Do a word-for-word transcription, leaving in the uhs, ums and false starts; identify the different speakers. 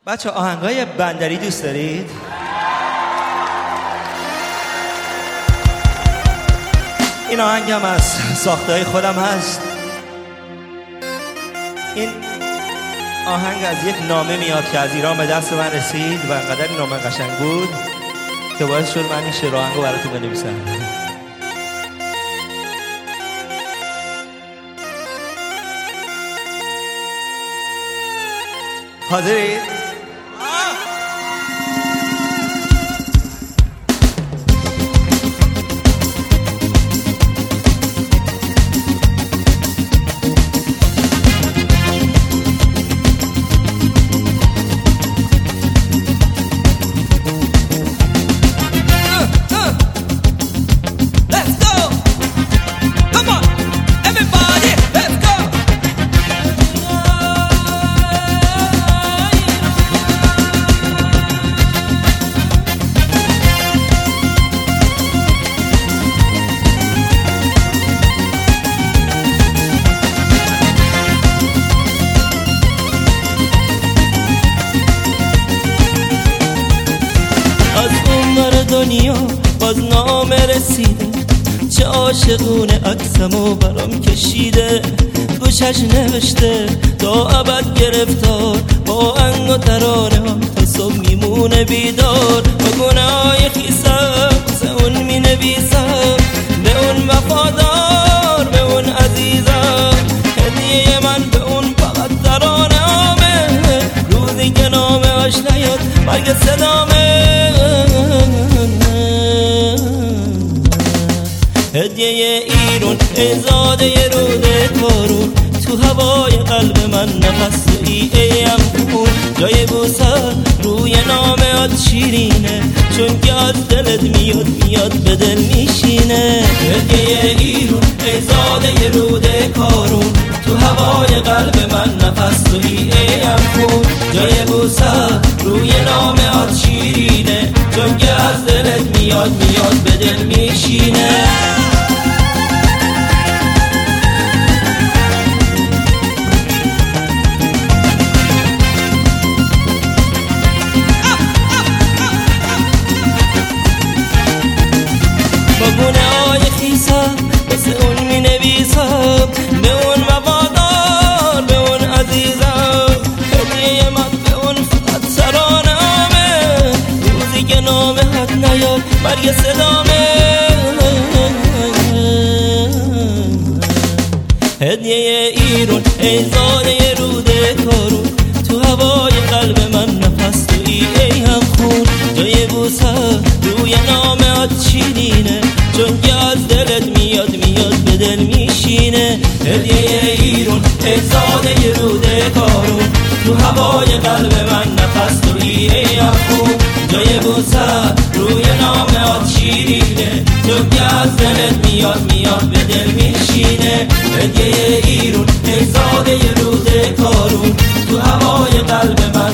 Speaker 1: بچه آهنگای بندری دوست دارید؟ این آهنگ هم از ساختهای خودم هست. این آهنگ از یک نامه میاد که از ایران به دست من رسید و انقدر این نامه قشنگ بود که باعث شد من این شعر و آهنگو براتون بنویسم. حاضرید؟
Speaker 2: دنیا باز نامه رسیده، چه عاشقونه عکسمو برام کشیده، گوشش نوشته تا ابد گرفتار، با انگ و ترانه ها تا صبح میمونه بیدار، با گناهای خیسم واسه اون مینویسم، به اون وفادار به اون عزیزم، هدیه من به اون فقط ترانه هامه، روزی که نامه هاش نیاد مرگ صدامه، هدیه ایرون ای زاده روده کارون، تو هوای قلب من نفس ای ایم خون، جای بوسه روی نامه‌ات شیرینه، چون که از دلت میاد میاد به دل میشینه، هدیه ایرون ای زاده روده کارون، تو هوای قلب من نفس ای ایم خون، جای بوسه روی نامه‌ات شیرینه، چون که از دلت میاد میاد به دل میشینه. با گونه های خیسم بسه اون می نویسم، به اون وفادار به اون عزیزم، هدیه من به اون فقط ترانه هامه، روزی که نامه حد نیاد مرگ صدامه، هدیه ایرون ای زاده روده کارون، تو هوای قلب من نفس تویی ای هم خون، جای بوسه روی نامه‌ات شیرینه، چون که از دلت میاد میاد به دل میشینه، هدیه ایرون ای زاده روده کارون، تو هوای قلب من نفس تویی ای هم خون، جای بوسه روی نامه‌ات شیرینه، چون که از دلت میاد میاد به دل میشینه، هدیه ایرون ای زاده روده کارون، تو هوای قلب من